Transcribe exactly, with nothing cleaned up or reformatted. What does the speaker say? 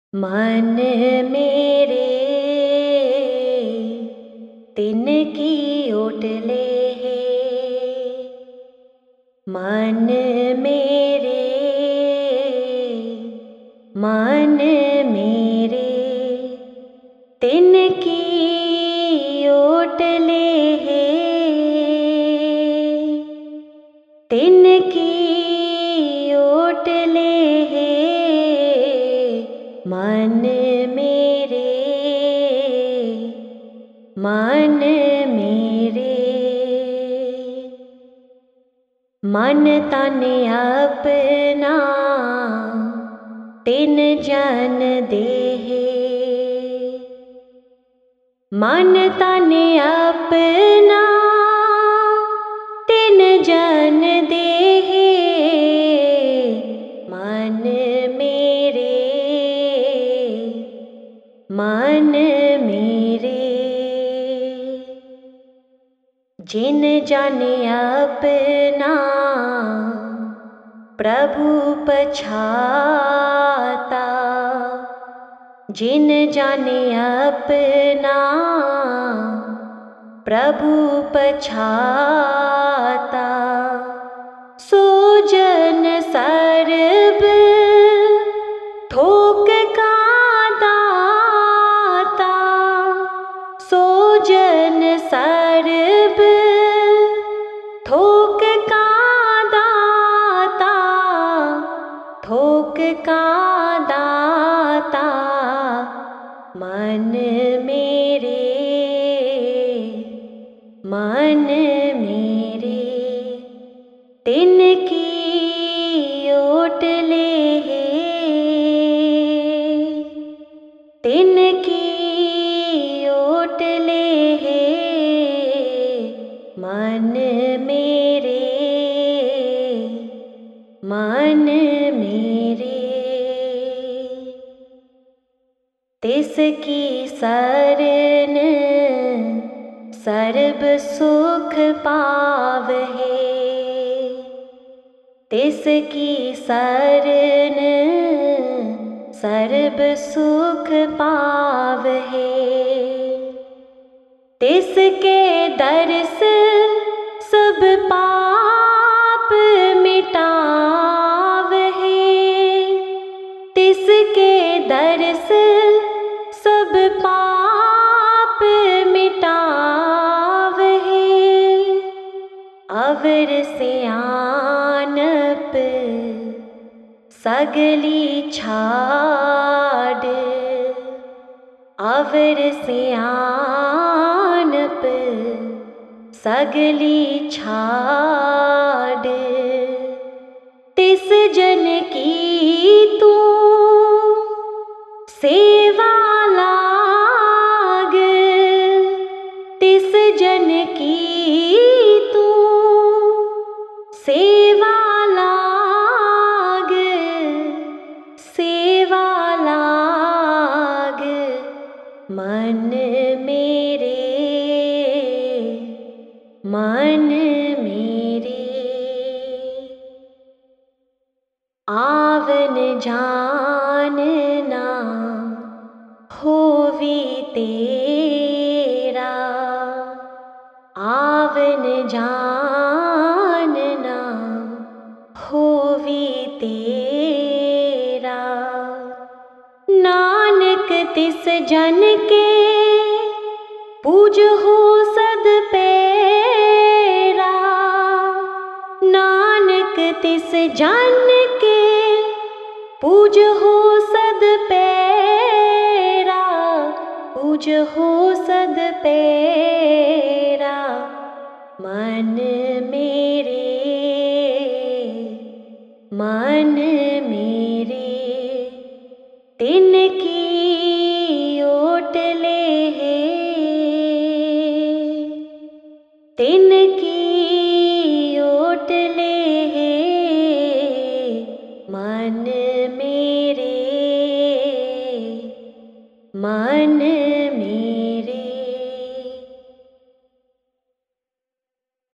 मन मेरे तिनकी ओटले है, मन मेरे मन मेरे तिनकी ओटले है, तिनकी ओटले है। मन मेरे मन मेरे मन तन अपना तिन जन देहे, मन तन अपना तिन जन देहे। मन मेरे मन मेरे जिन जन अपना प्रभु पछाता, जिन जन अपना प्रभु पछाता, सो जन सर्ब थोक का दाता, सो जन सर्ब थोक का दाता, थोक का दाता। मन मेरे मन मेरे तिनकी ओटले है, तिनकी ओटले है। मन मेरे मन मेरे तिसकी शरण सर्ब सुख पावहे, तिसकी शरण सर्ब सुख पावहे। तिसके दर्श सब पाप मिटावहे, तिसके दर्श सब पाप मिटावहे। अवर सियानप सगली छाड़, अवर सियानप सगली छाड़। तिस जन की तू सेवा लाग, तिस जन की तू सेवा लाग, सेवा लाग। मन मेरे मन मेरे आवन जानना होवी तेरा, आवन जानना होवी तेरा। नानक तिस जन के पूज हो सद पेरा, नानक तिस जन के पूज हो सद पेरा, पूज हो सद पेरा। मन मेरे मन